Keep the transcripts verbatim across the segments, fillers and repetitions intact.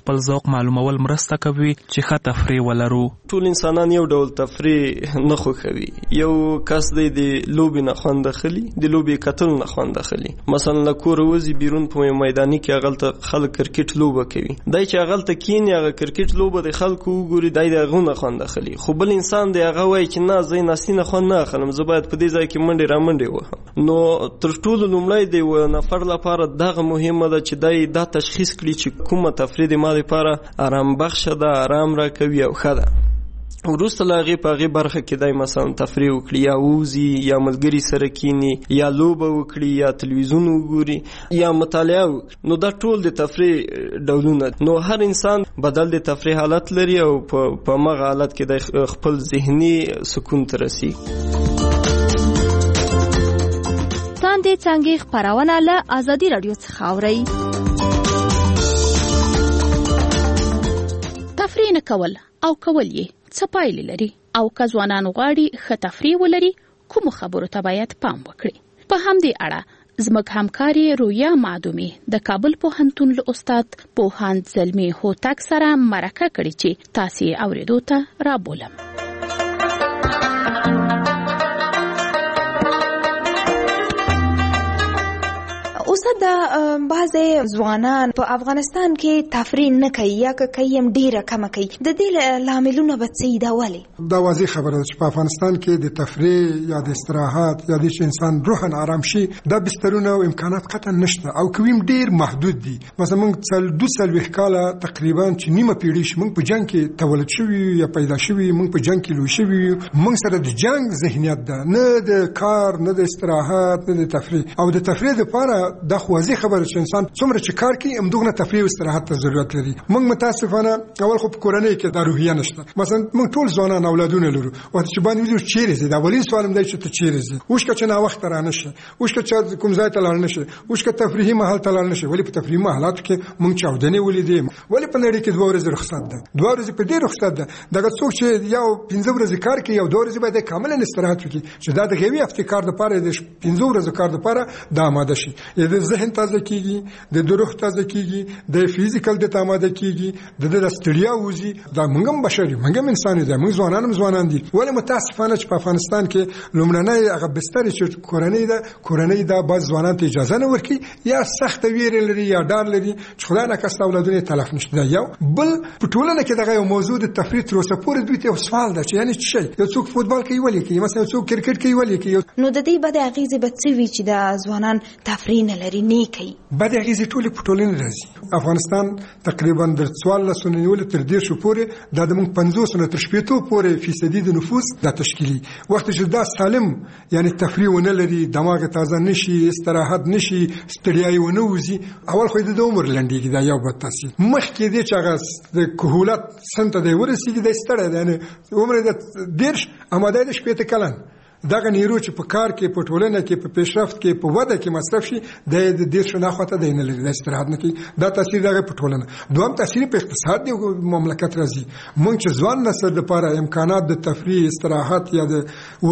خپل ذوق معلومول مرسته کوي چې ښه تفریح ولرو. ټول انسانان یو ډول تفریح نه خوښوي. یو کس دی د لوبې نه خوند اخلي، د لوبې کتل نه خوند اخلي. مثلا له کوره وځي بیرون په میداني کې هغلته خلک کرکټ لوبه کوي، دی چې هغلته کیني هغه کرکټ لوبه د خلکو وګوري دی د هغو نه خوند اخلي. خو بل انسان دی هغه وایي چې نه زه ناستي نه خوند نه اخلم، زه باید په دې ځای کې منډې را منډې وهم. نو تر ټولو لومړی د یو نفر لپاره دغه مهمه ده چې دی دا تشخیص کړي چې کومه تفریح د ما لپاره آرام بخشه ده، آرام را کوي او ښه ده. وروسته له هغې په هغې برخه کې دی مثلا تفریح وکړي، یا ووځي، یا ملګري سره کیني، یا لوبه وکړي، یا تلویزیون وګوري، یا مطالعه وکړي. نو دا ټول د تفریح ډولونه. نو هر انسان بدل د تفریح حالت لري او په همغه حالت کې دی خپل ذهني سکون ته رسیږي. څاندې څانګې خپرونه له ازادي راډیو څخه اورئ. تفریح نه کول او کول یې څه پایلې لري، او که ځوانان غواړي ښه تفریح ولري کومو خبرو ته باید پام وکړي؟ په همدې اړه زموږ همکاري رویا معدومي د کابل پوهنتون له استاد پوهاند زلمي هوتک سره مرکه کړې چې تاسو یې اورېدو ته رابولم. اوسه د بعضې ځوانان په افغانستان کې تفریح نه کوي، یا که کوي هم ډېره کمه کوي. د دې لاملونه به څه وي؟ دا ولې؟ دا واضح خبره ده چې په افغانستان کې د تفریح یا د استراحت یا د چې انسان روحاً آرام شي دا بسترونه او امکانات قطعا نشته، او کوي هم ډېر محدود دي. مثلا موږ دو څلوېښت کاله تقریبا چې نیمه پیړۍ شي موږ په جنګ کې تولد شوي یا پیدا شوي، موږ په جنګ کې لوی شوي یو. موږ سره د جنګ ذهنیت ده، نه د کار، نه د استراحت، نه د تفریح. او د تفریح لپاره دا خو واضح خبره چې انسان څومره چې کار کوي همدومره تفریح او استراحت ته ضرورت لري. موږ متاسفانه اول خو په کورنۍ کې دا روحیه نشته. مثلا موږ ټول ځوانان اولادونه لرو، وخت چې باندې ویلو چیرې ځي، دا اولین سوال هم دی چې ته چیرې ځي؟ اوښکه چې ناوخته را نه شي، اوښکه چې کوم ځای ته لاړ نه شي، اوښکه تفریحي محل ته لاړ نه شي. ولې په تفریحي محلاتو کې موږ چاودنې ولیدې؟ ولې په نړۍ کې دوه ورځې رخصت ده؟ دوه ورځې په دې رخصت ده دغه څوک چې یو پنځه ورځې کار کوي یو دوه ورځې باید کاملا استراحت وکړي چې دا د یوې هفتې کار دپاره د پنځه ورځو کار دپاره دا آماده شي. د ذهن تازه کیږي، د روح تازه کیږي، د فزیکل د آماده کیږي، د د ستړیا وځي. دا موږ هم بشر یو، موږ هم انسان یو، موږ ځوانان هم ځوانان دي. ولې متاسفانه چې په افغانستان کې لومړنۍ هغه بستر چې کورنۍ ده کورنۍ دا باز ځوانان ته اجازه نه ورکړي، یا سخت ویره لري یا ډار لري چې خدای نه کس اولادونه تلف نشي. دا یو بل په ټولنه کې دغه یو موضوع د تفریح تر اوسه پورې دوی ته سوال ده چې یعنی څه شي، یو څوک فوتبال کوي ولې کوي، مثلا څوک کرکټ کوي ولې کوي. نو د دې بد اغیزې به څه وي چې د ځوانان تفریح نه لري نه کوي؟ بد اغیزې ټولې په ټولنه راځي. افغانستان تقریبا د څوارلس نیول تر دېرشو پورې دا د موږ پنځوس نه تر شپېتو پورې فیصدي د نفوس دا تشکیلي. وخت چې دا سالم یعنی تفریح ونه لري، دماغ تازه نشي، استراحت نشي، ستړیا ونه وځي، اول خو د عمر لنډېږي. دا یو بد تاثیر. مخکې دې چې هغه د کهولت سن ته دی ورسېږي دی ستړی دی، یعنې عمر د دېرش اماده د شپېته کلن دغه نیرو چې په کار کې په ټولنه کې په پیشرفت کې په وده کې مصرف شي د دېرشو نه خواته دی نه لري، د استراحت نه کوي. دا تاثیر دغه په ټولنه. دوهم تاثیر په اقتصاد دی مملکت راځي. موږ چې ځوان نسل لپاره امکانات د تفریح، استراحت یا د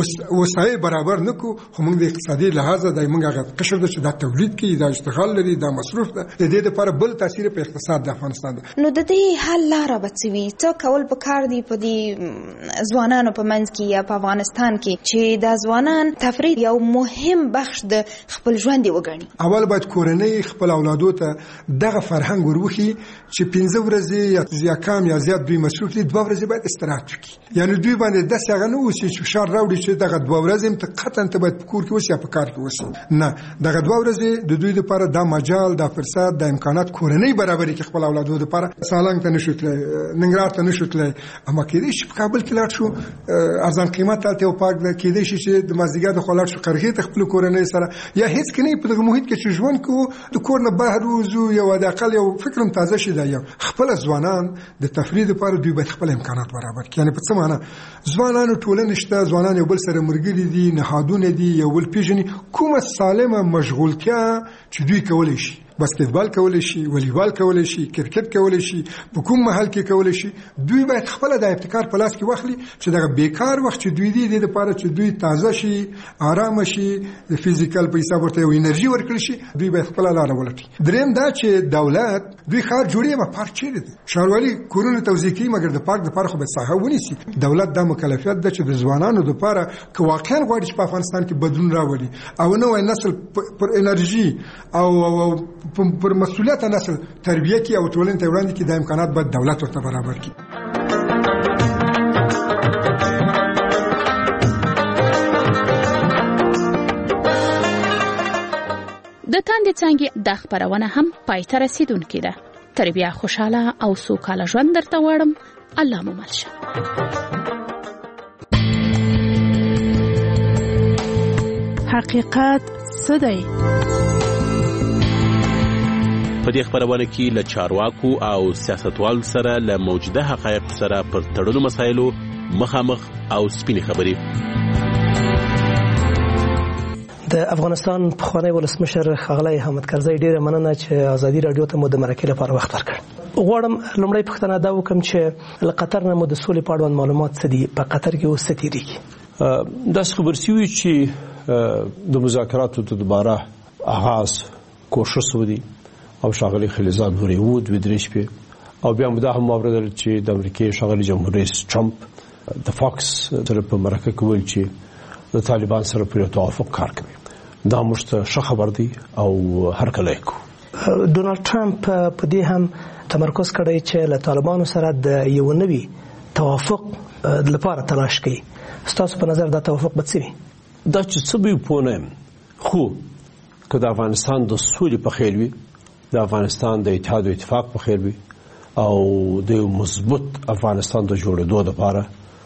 وسایل برابر نه کو، خو موږ د اقتصادي لحاظه د موږ هغه قشر ده چې دا تولید کوي، دا اشتغال لري، دا مصروف ده. د دې لپاره بل تاثیر په اقتصاد د افغانستان ده. نو د دې حل لاره به څه وي؟ څه کول پکار دي په دې ځوانانو په منځ کې یا په افغانستان کې چې دا ځوانان تفریح یو مهم بخش د خپل ژوند وګڼي؟ اول باید کورنۍ خپل اولادو ته دغه فرهنګ وروخي چې پنځه ورځې یا کم یا زیات دوی مصروف دي، دوه ورځې باید استراحت وکړي. یعنی دوی باندې داسې هغه نه اوسي چې فشار راوړي چې دغه دوه ورځې ته قطعا ته باید په کور کې اوسي یا په کار کې اوسي. نه، دغه دوه ورځې د دوی لپاره دا مجال، دا فرصت، دا امکانات کورنۍ برابري کې خپل اولادو لپاره. سالنګ ته نشو تللی، ننګرهار ته نشو تللی، اما کېدای شي په کابل کې لاړ شو، ارزان قیمت هلته یو پارک ده، کېدای شي چې د مازدیګر د خوا لاړ شو قرغې ته خپلو کورنۍ سره، یا هېڅ کې نه په دغه محیط کې چې ژوند کوو د کور نه بهر وځو، یو د اقل یو فکر هم تازه شي. دا یو خپله ځوانان د تفریح لپاره دوی باید خپل امکانات برابر کړي. یعنې په څه معنا؟ ځوانانو ټولنه شته، ځوانان یو بل سره ملګري دي، نهادونه دي، یو بل پېژني. کومه سالمه مشغولتیا چې دوی کولی شي باسکټبال کولی شي، والیبال کولی شي، کرکټ کولی شي، په کوم محل کې کولی شي. دوی باید خپل د ابتکار په لاس کې واخلي چې دغه بیکار وخت چې دوی دی د لپاره چې دوی تازه شي، آرام شي، د فزیکل په حساب ورته یو انرژي ورکړي شي، دوی باید خپل لار ولټي. دریم دا چې دولت دوی خار جوړي ما پارک چیرې دي شاروالي کورونه توزیع کوي، مګر د پارک د لپاره خو به ساحه ونیسي. دولت دا مکلفیت ده چې د ځوانانو د لپاره که واقعا غواړي چې په افغانستان کې بدلون راولي او نوې نسل پر انرژي او پر مسؤلیت نسل تربیه کی او ټولنې ته وړاندې کی د امکانات باید دولت ورته برابر کړي. د تاندې څنګه د خبرونه هم پای ته رسیدونکې ده. تر بیا خوشاله او سوکاله ژوند درته غواړم. الله مو مل شه. حقیقت څه دی؟ په دې خبرونه کې له چارواکو او سیاستوالو سره له موجوده حقایق سره پر تړلو مسایلو مخامخ او سپینې خبرې. د افغانستان پخوانی ولسمشر ښاغلی حامد کرزی ډیره مننه چې ازادي راډیو ته مو د مرکې لپاره وخت ورکړ. غواړم لومړی پوښتنه دا وکړم چې له قطر نه مو د سولې په اړوند معلومات څه دي؟ په قطر کې اوس څه تیریږي؟ داسې خبر شوي چې د مذاکراتو د دوباره آغاز کوشش ودی او ښاغلی خلیلزاد نوریود و درې شپې او بیا مو دا هم واورېدل چې د امریکې ښاغلی جمهور رئیس ټرمپ د فاکس سره په مرکه کې ویل چې د طالبان سره په توافق کار کوي. دا موږ ته ښه خبر دی او هرکلی کوو. ډونالډ ټرمپ په دې هم تمرکز کړی چې له طالبانو سره د یو نوي توافق لپاره تلاش کوي. ستاسو په نظر دا توافق به څه وي؟ دا چې څه به پوه نه یم، خو که د افغانستان د سولې په خیر وي، د افغانستان د اتحاد و اتفاق په خیر وي او د یو مضبوط افغانستان د جوړېدو لپاره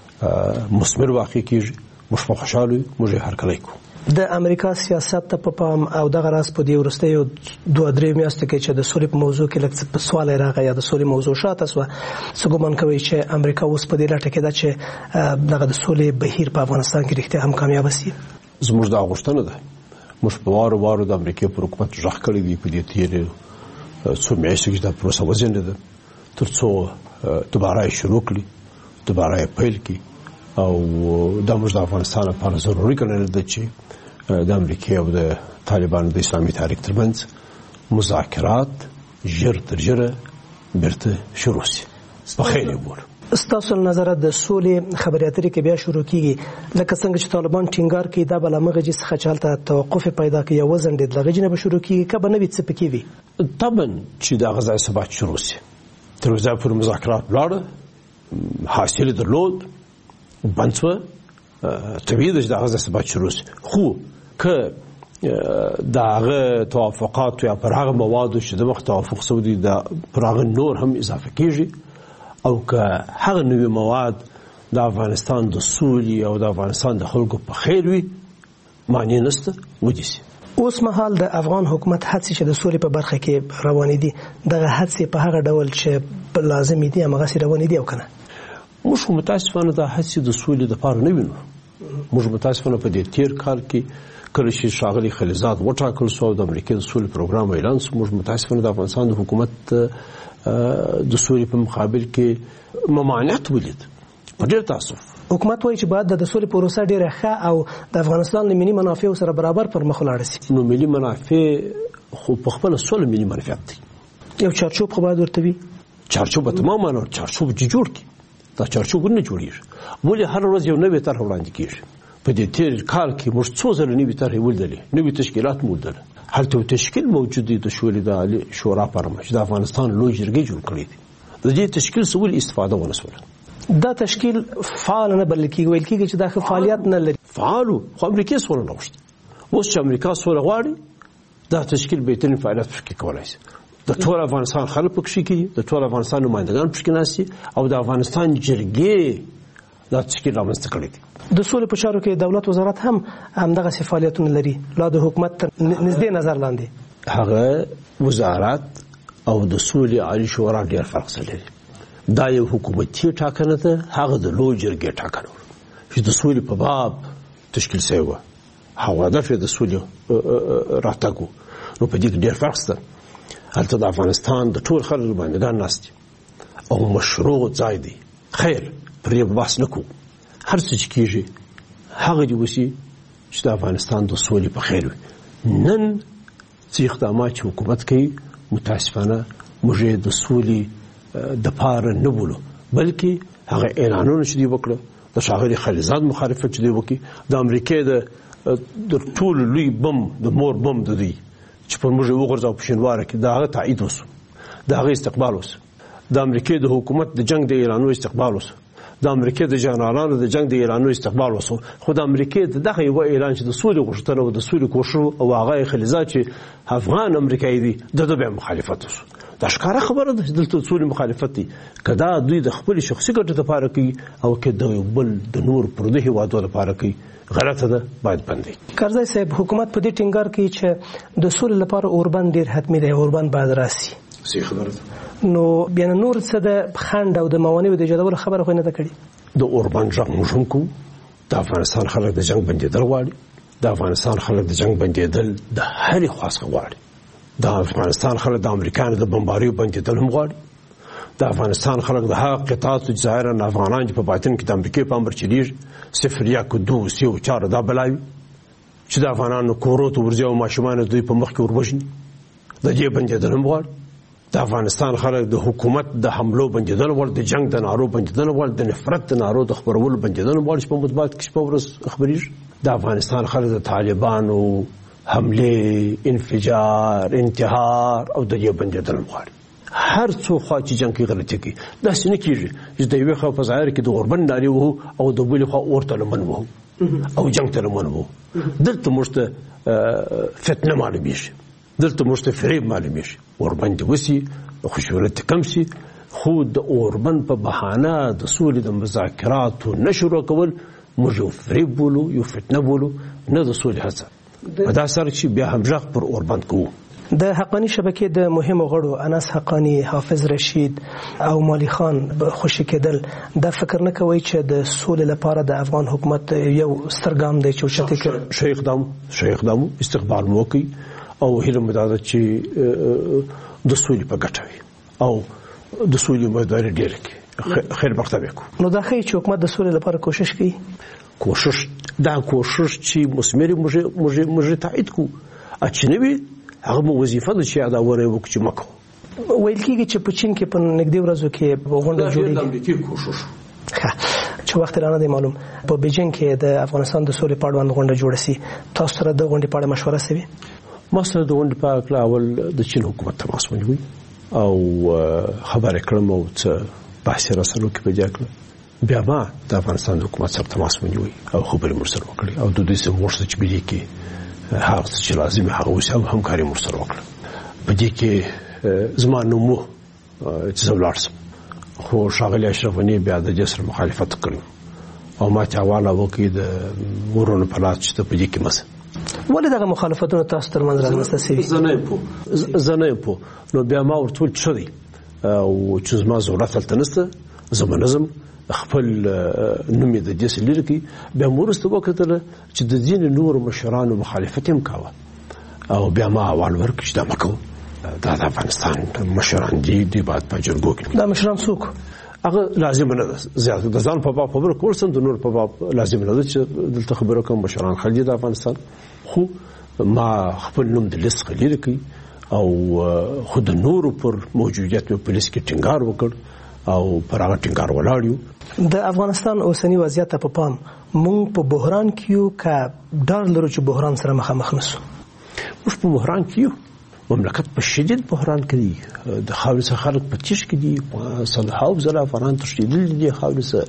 مثمر واقع کېږي، موږ په خوشحاله یو، موږ یې هرکلی کوو. د امریکا سیاست ته په پام او دغه راز په دې وروستیو دوه درې میاشتو کې چې د سولې په موضوع کې لږ څه سوال راغی یا د سولې موضوع شاته سوه، څه ګومان کوئ چې امریکا اوس په دې لټه کې ده چې دغه د سولې بهیر په افغانستان کې رښتیا هم کامیابه سي؟ زموږ دا غوښتنه ده. موږ په وارو وارو د امریکې پر حکومت غږ کړی دی په دې تېرې څو میاشتو کې چې دا پروسه وځنډېده تر څو دوباره یې شروع کړي، دوباره یې پیل کړي او دا موږ د افغانستان لپاره ضروري ګڼل ده چې د امریکې او د طالبانو د اسلامي تحریک ترمنځ مذاکرات ژر تر ژره بیرته شروع شي. په خیر یې وګورو. ستاسو له نظره د سولې خبرې اترې کې بیا شروع کیږي، لکه څنګه چې طالبان ټینګار کوي دا به له همغه ځای څخه چې هلته توقف پیدا کوي یا وځنډېد له هغې نه به شروع کیږي، که به نه وي څه پکې وي؟ طبعا چې د هغه ځای څخه باید شروع شي. تر اوسه پورې مذاکرات ولاړه، حاصل یې درلود، بند شوه، طبیعي ده چې د هغه ځای څخه باید شروع شي. خو که د هغه توافقاتو یا پر هغه موادو چې د مخ توافق شوي دي پر هغه نور هم اضافه کېږي او که هغه نوي مواد د افغانستان د سولې او د افغانستان د خلکو په خیر وي، معنی نشته ودې شي. اوس مهال د افغان حکومت هڅې چې د سولې په برخه کې روانې دي، دغه هڅې په هغه ډول چې لازمې دي هماغسې روانې دي او که نه؟ موږ متاسفانه دا هڅې د سولې دپاره نه وینو. موږ متاسفانه په دې تېر کال کې کله چې ښاغلی خلیلزاد وټاکل شو او د امریکې د سولې پروګرام اعلان شو، موږ متاسفانه د افغانستان د حکومت د سولې په مقابل کې ممانعت ولید. په ډېر تاسف حکومت وایي چې باید د سولې پروسه ډېره ښه او د افغانستان له ملي منافعو سره برابر پر مخ ولاړه سي. نو ملي منافع خو په خپله سوله ملي منفعت دی. یو چارچوب خو باید ورته وي. چارچوب به تماما چارچوب چې جوړ کړي، دا چارچوب نه جوړېږي. ولې هر ورځ یو نوې طرح وړاندې کېږي؟ په دې تېر کال کې موږ څو ځله نوې طرحې ولیدلې، نوې تشکیلات مو ولیدل. هلته یو تشکیل موجود دی د شوري د عالي شورا پر مخ چې د افغانستان لوی جرګې جوړ کړی دی. د دې تشکیل څه ولې استفاده ونه شوله؟ دا تشکیل فعال نه بلل کېږي، ویل کېږي چې دا ښه فعالیت نه لري. فعالو خو امریکې سوله نه غوښته. اوس چې امریکا سوله غواړي، دا تشکیل بهترین فعالیت پکې کولی شي. د ټول افغانستان خلک پکې کېږي، د ټول افغانستان نمایندګان پکې ناست دي او د افغانستان جرګې دا تشکیل رامنځته کړی دی. د سولې په چارو کې دولت وزارت هم همدغسې فعالیتونه لري، لا د حکومت تر نږدې نظر لاندې. هغه وزارت او د سولې عالي شورا ډېر فرق سره لري. دا یو حکومتي ټاکنه ده، هغه د لوی جرګې ټاکنه وه چې د سولې په باب تشکیل شوې وه. هغه هدف یې د سولې راتګ و. نو په دې کې ډېر فرق شته. هلته د افغانستان د ټول خلک بندګان ناست او مشروع ځای دی. خیر پرې بحث نه کوو، هر څه چې کېږي هغه دې وشي چې د افغانستان د سولې په خیر وي. نن څه اقدامات چې حکومت کوي متاسفانه موږ یې د سولې دپاره نه بولو، بلکې هغه اعلانونه چې دوی وکړه د ښاغلي خلیزاد مخالفت چې دوی وکړي، د امریکې د ټولو لوی بم د مور بم د دوی چې پر موږ یې وغورځاو په شینواره کې، د هغه تایید وسو، د هغه استقبال وسو، د امریکې د حکومت د جنگ د اعلانونو استقبال وسو، د امریکې د جنرالانو د جنگ د اعلانونو استقبال وسو. خو د امریکې د دغه یو اعلان چې د سولې غوښتنه او د سولې کوښښ او هغه خلیزاد چې افغان امریکایي دی د ده بیا مخالفت وسو. دا ښکاره خبره ده چې دلته سولې مخالفت دی. که دا دوی د خپلې شخصي ګټې لپاره کوي او که د یو بل د نور پردي هېوادو لپاره کوي، غلطه ده، باید بند وي. کرزی صاحب حکومت په دې ټینګار کوي چې د سولې لپاره اوربند ډېر حتمي دی، اوربند باید راسي. صحیح خبره ده. نو بیا نور څه د خنډ او د موانعو د ایجادولو خبره خو نه ده کړې. د اوربند غږ موږ هم کوو. د افغانستان خلک د جنګ بندېدل غواړي، د افغانستان خلک د جنګ بندېدل د هرې خوا څخه غواړي. د افغانستان خلک د امریکایانو د بمباریو بندېدل هم غواړي. د افغانستان خلک د هغه قطعاتو چې ظاهرا افغانان چې په باطن کې د امریکې په امر چلیږي، صفر یک دو سه او چار دا بلاوي چې د افغانانو کورو ته ورځي او ماشومان دوی په مخ کې وروژني، د دې بندېدل هم غواړي. د افغانستان خلک د حکومت د حملو بندېدل غواړي، د جنگ د نارو بندېدل غواړي، د نفرت د نارو د خپرولو بندېدل غواړي چې په مطبوعات کې شپه ورځ خبرېږي. د افغانستان خلک د طالبانو حمله، انفجار، انتحار او د دې بندېدل غواړي. هر څو خوا چې جنګ کې غلطي کوي، داسې نه کېږي چې د یوې خوا په ظاهر کې د اوربند نارې وهو او د بلې خوا اور ته لمن وهو او جنګ ته لمن وهو. دلته موږ ته فتنه معلومېږي، دلته موږ ته فریب معلومېږي. اوربند دې وسي، خشونت دې کم سي، خو د اوربند په بهانه د سولې د مذاکراتو نه شروع کول موږ یو فریب بولو، یو فتنه بولو، نه د سولې هڅه. په داسې حال کې بیا هم غږ پر اوربند کوو. د حقانی شبکې د مهمو غړو انس حقانی، حافظ رشید او مالی خان خوشي کېدل، دا فکر نه کوي چې د سولې لپاره د افغان حکومت یو ستر ګام دی چې اوچتې کړي؟ ښه اقدام ښه اقدام استقبال مو وکړي او هیله مې دا ده چې د سولې په ګټه وي او د سولې امیدواري ډېره کړي. خیر بخته وکړو. نو دا ښیي چې حکومت د سولې لپاره کوشش کوي. کوشش دا کوشش چې مثمري موږ موږ تایید کوو، چې نه وي هغه مو وظیفه ده چې یادونه وکړو چې مکو. ویل کېږي چې په چین کې په نږدې ورځو کې غونډه جوړېږي. دا د امریکې کوشش چې وخت رانه دی معلوم. په بیجینګ کې د افغانستان د سولې په اړه باندې غونډه جوړه سي. تاسو سره د غونډې په اړه مشوره سوي؟ ما سره د غونډې په اړه اول د چین حکومت تماس ونیوی او خبرې کړم او څه بحث راسره وکړ. په دې اړه بیا ما د افغانستان د حکومت سره تماس ونیوی او خبرې مو سره وکړې او د دوی سره ورسره چې بلی کې هغه چې لازم هغه وسه همکاري مو سره وکړه. په دې کې زما نوم مو چې زه ولاړ شم، خو ښاغلي اشرف غني بیا د دې سره مخالفت کړی او ما ته حواله وکړي د ورونو په لاس چې په دې کې مسه. ولې دغه مخالفتونه تاسو ترمنځ رامنځته شوي؟ زه نه پوه زه نه پوه نو بیا ما ورته وویل چې ښه دی او چې زما ضرورت هلته نشته، زه به نظم خپل نوم یې د دې څخه لرې کړي. بیا مو وروسته وکتله چې د ځینې نورو مشرانو مخالفت یې هم کاوه او بیا ما احوال ورکړ چې دا مه کوو، دا د افغانستان مشران دي، دوی باید په جرګو کې. دا مشران څوک؟ هغه لازم نه ده زیات د ځان په باب خبره کول سم، د نور په باب لازم نه ده چې دلته خبره کوم. مشران خلک دي د افغانستان، خو ما خپل نوم د لیست څخه لرې کړي او خو د نورو پر موجودیت مې په لیست کې ټینګار وکړ او پر هغه ټینګار ولاړ یو. د افغانستان اوسنی وضعیت ته په پام مونږ په بحران کې یو که ډار لرو چې بحران سره مخامخ نشو؟ موږ په بحران کې یو. مملکت په شدید بحران کې دی، د خاورې څخه خلک په تیښ کې دي، سلهاو زره افغانان تښتېدلي دي خاورې څخه.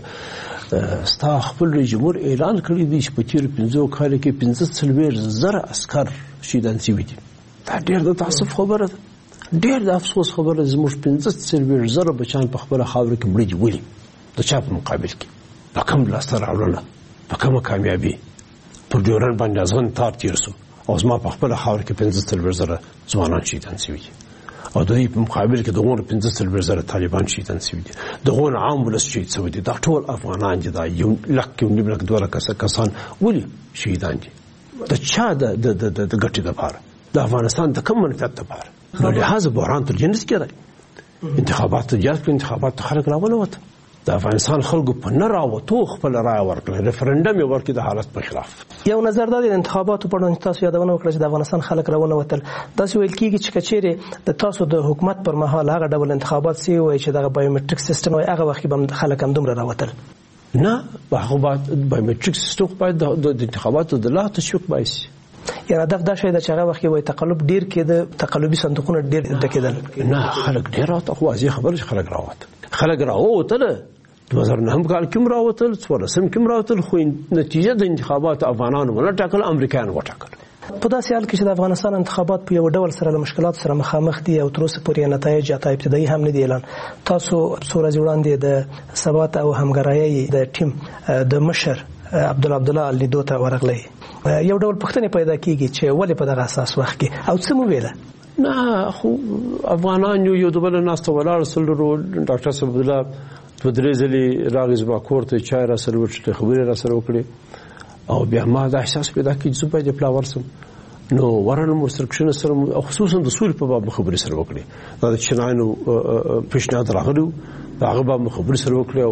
ستا خپل رئیس جمهور اعلان کړی دی چې په تېرو پنځو کالو کې پنځه څلوېښت زره عسکر شهیدان شوي دي. دا ډېر د تاسف خبره ده، ډېر د افسوس خبره ده. زموږ پنځه څلوېښت زره بچیان په خپله خاوره کې مړه دي. ولې؟ د چا په مقابل کې؟ په کوم لاسته راوړنه، په کومه کامیابي؟ پر ډیورنډ باندې ازغن تار تېر سو او زما په خپله خاوره کې پنځه څلوېښت زره ځوانان شهیدان شوي دي او د دوی په مقابل کې دغونه پنځه څلوېښت زره طالبان شهیدان شوي دي، دغونه عام ولس شهید شوی دي. دا ټول افغانان دي، دا یو لک یو نیم لک دوه لکه کسان ولې شهیدان دي؟ د چا د ګټې دپاره؟ د افغانستان د کوم منفعت دپاره؟ نو لهذا بحران تر جنس کړی انتخابات ته جاز په انتخابات خلک راول وته د افغانستان خلکو په نه راوتو خپل رائے ورکړه ریفرندم یې ورکړ د حالت په خلاف. یو نظر دا د انتخاباتو په اړه تاسو یادونه وکړه چې د افغانستان خلک راونه وتل داسې ویل کیږي چې کچېره د تاسو د حکومت پر مهال هغه ډول انتخابات سی وای چې دغه بایومټریک سیستم وای هغه وخت به خلک هم دومره راوتل نه هغه بعد بایومټریک سیستم باید د انتخاباتو د لا تشویق بایسي یعنی هدف دا شی د چاغه وخت وای تقلب ډیر کېده تقلبي صندوقونه ډیر ډکېدل نه خلک ډیر راوته خو ازي خبر چې خلک راوته خلک راوته دو هزار نه هم کال کوم راوتل څوارلسم کوم راوتل خو نتیجه د انتخابات افغانانو ولا ټاکل امریکایان وټاکل په داسې حال کې چې د افغانستان انتخابات په یو ډول سره له مشکلات سره مخامخ دي او تر اوسه پورې نتایج اته ابتدایي هم نه دي اعلان تاسو څو ورځې وړاندې د ثبات او همکارۍ د ټیم د مشر عبدالله عبدالله لیدو ته ورغلی یو ډول پوښتنه پیدا کیږي چې ولې په دغه اساس وخت کې او څه مو ویله نه خو افغانان یو د بل ناس ته ولاړ سلرو ډاکټر صاحب عبدالله په درې ځلې راغی زما کور ته چای را سره ورچې خبرې را سره وکړې او بیا ما دا احساس پیدا کړ چې زه باید پلاور سم نو ورنم ورسرکشن سره خصوصا د سولې په باب خبرې سره وکړې دا د چناینو پیشنهاد راغلی هغه باب خبرې سره وکړې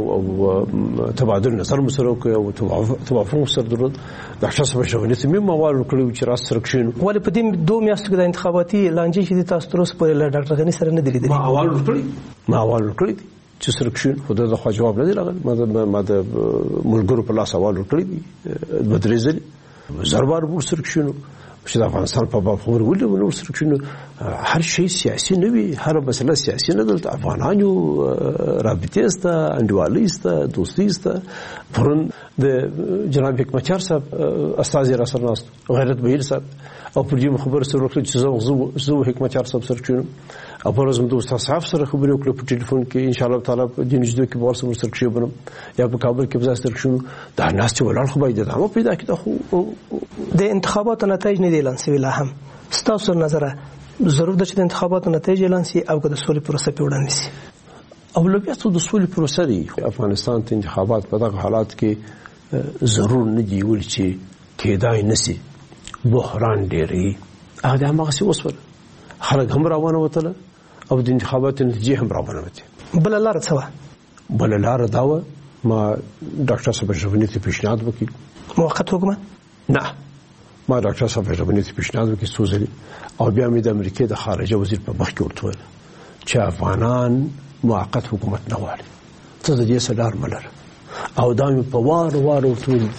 او تبادل نظر مو سره وکړ او توافق سره درلود ډاکټر صاحب شوونی ته مې موال وکړو چې راس سرکشن ولې په دې دوه میاشتو کې د انتخاباتي لانجې چې تاسو تر اوسه پورې له ډاکټر غنی سره نه دی لیدلی ما موال وکړی ما موال وکړی چې سرکشن خو دا خو جواب نه دی راغلی ما د ما د ملګرو په لاس حواله کړی دی بدرېزل زربار بور سرکشن چې د افغانستان په باب خبر ولې نو سرکشن هر شی سیاسي نه وي هر مسله سیاسي نه دلته افغانانو رابطه است انډوالي است دوستي است پرون د جناب حکمتیار صاحب استاد رسول الله غیرت بهیر صاحب او پر دې خبر سره وکړه چې زه زه حکمتیار صاحب سرکشن او پر ورځم د استاد صاحب سره خبرې وکړې په ټلیفون کې ان شاء الله تعالی په دې نږدې کې ورسره سرکشن بنم یا په کابل کې به سرکشن دا ناس چې ولر خو باید دا مو پیدا کړه خو د انتخاباتو نتایج نه دی اعلان شوی لا هم ستاسو نظر ضرور ده چې د انتخاباتو نتایج اعلان شي او د سولې پروسه په وړاندې شي اولویت د سولې پروسه دی افغانستان ته انتخابات په دغه حالات کې ضرور نه دی ول چې کېدای نشي بحران ډېری هغه هغه څه وسول خلک هم راوونه وتل او د انتخاباتو نتیجې هم راوونه وته بل لار څه بل لار دا و ما ډاکټر صاحب ژوندۍ ته پیشنهاد وکړ موقت حکومت نه ما ډاکټر صاحب ژوندۍ ته پیشنهاد وکړ سوزلي او بیا مې د امریکای د خارجه وزیر په مخ کې ورته ویل چې افغانان موقت حکومت نه غواړي ته د دې سره ملر او دا مې په وار وار ورته ویل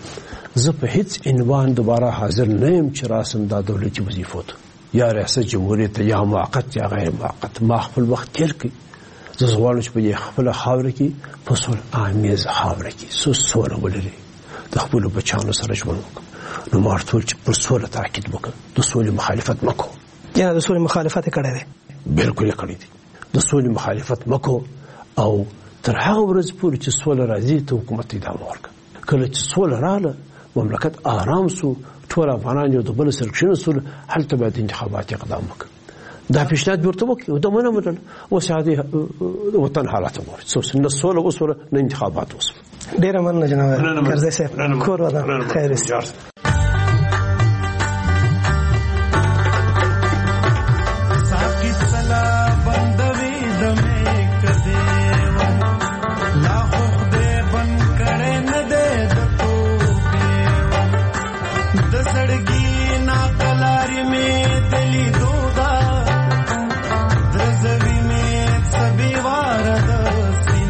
چې زه په هیڅ عنوان دوباره حاضر نه یم چې راسم دا دولتي وظیفو ته یا ریاست جمهوریت یا موقت یا غیر موقت ما خپل وخت تیر کړي زه غواړم چې په خپل خاوره کې په صلح آمیز خاوره کې سو سوله ولري د خپل بچانو سره ژوند وکړم نو ما ټول چې پر سوله تاکید وکړ د سولې مخالفت مکو یا د سولې مخالفت کړی دی بالکل کړی دی د سولې مخالفت مکو او تر هغه ورځې پورې چې سوله راځي ته حکومت ادامه ورکړه کله چې سوله رااله مملکت آرام سو ټول افغانان یو د بل سره کښېنه سول هلته باید انتخابات اقدام وکړي دا پیشنهاد ورته وکړي او دا منه منل اوس عادي وطن حالات وګورئ څه نه سوله وسوله نه انتخابات وسول ډېره مننه جناب کرزی صاحب کور ودان خیر است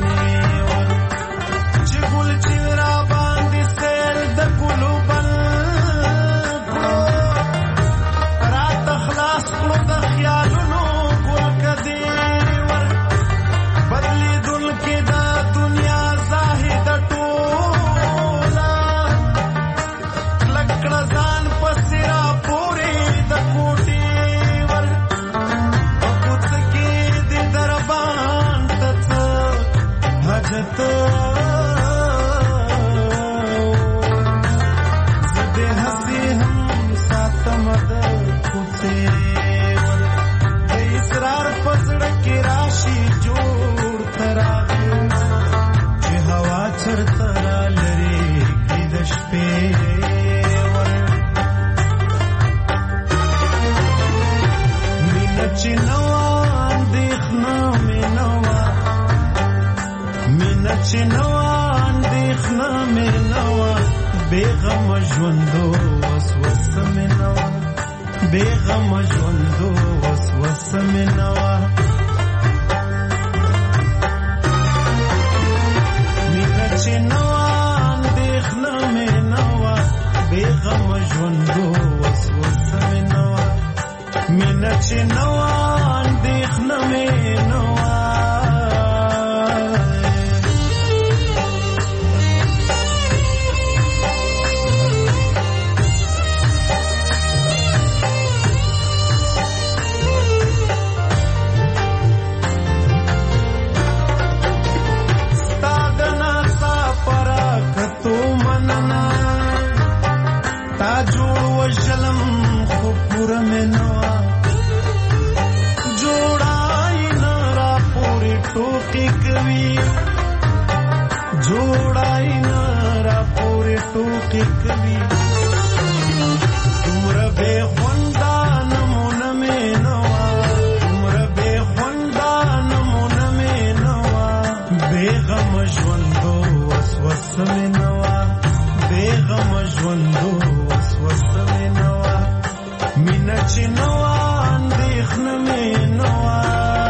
Chigul chira bandi sel de kulu ban مینا چې نوا اندېښنه مې نوا بېغم ژوندو وسوسه مې نوا بېغم ژوندو وسوسه مې نوا مینا چې نوا اندېښنه مې نوا بېغم ژوندو وسوسه مې نوا مینا چې نوا اندېښنه مې نوا وشلم خو پورا میں نوا جوڑائی نارا پوری ٹوکی کوي جوڑائی نارا پوری ټوکی کوي تمره بے خوندا نمونه میں نوا تمره بے خوندا نمونه میں نوا بے غم ژوندو وسوسه میں نوا بے غم ژوندو وسوسه میں نوا مینا چې نوا اندېښنه مې نوا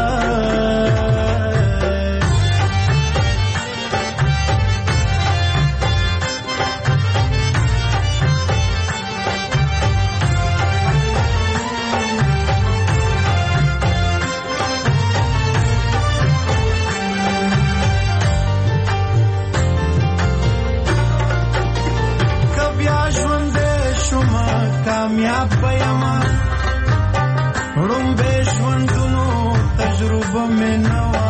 کامیاب بیما رنبه ژوندونو تجربه مې نوا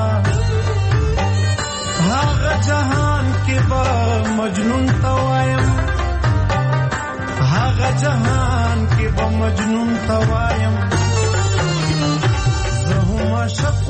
هغه جهان کې به مجنون توایم هغه جهان کې به مجنون توایم زه هم عاشق